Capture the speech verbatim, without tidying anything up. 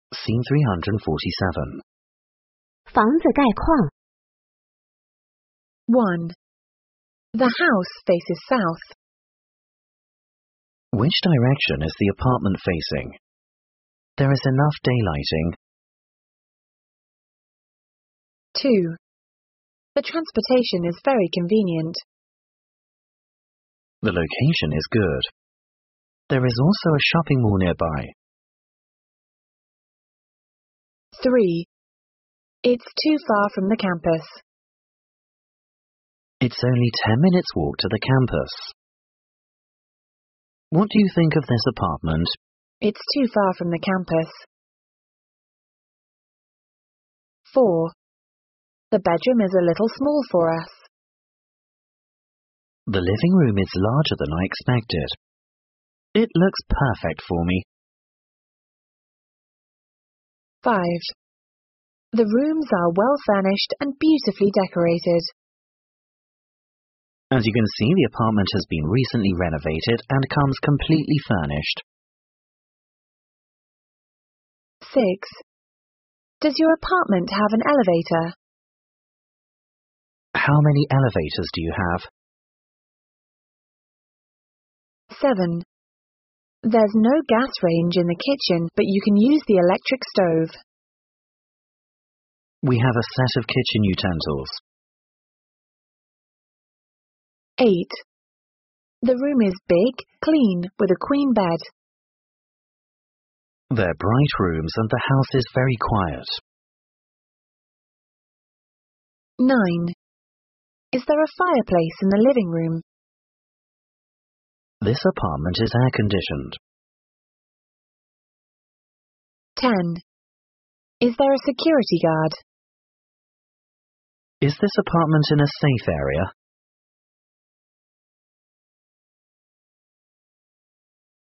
Scene three hundred forty-seven. 房子概况 one. The house faces south. Which direction is the apartment facing? There is enough daylighting. two. The transportation is very convenient. The location is good. There is also a shopping mall nearby. three. It's too far from the campus. It's only ten minutes walk to the campus. What do you think of this apartment? It's too far from the campus. four. The bedroom is a little small for us. The living room is larger than I expected. It looks perfect for me. five. The rooms are well furnished and beautifully decorated. As you can see, the apartment has been recently renovated and comes completely furnished. six. Does your apartment have an elevator? How many elevators do you have? seven. There's no gas range in the kitchen, but you can use the electric stove. We have a set of kitchen utensils. eight. The room is big, clean, with a queen bed. They're bright rooms and the house is very quiet. nine. Is there a fireplace in the living room? This apartment is air-conditioned. ten. Is there a security guard? Is this apartment in a safe area?